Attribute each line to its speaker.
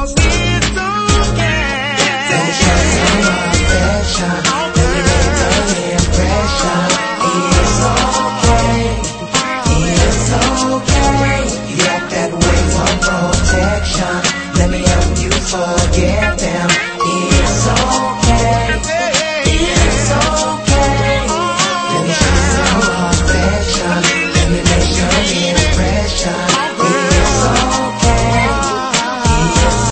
Speaker 1: 'cause it's okay.
Speaker 2: Let me show some affection. Let me make an impression. It's okay. It's okay. You got that way for protection. Let me help you forget them. It's okay.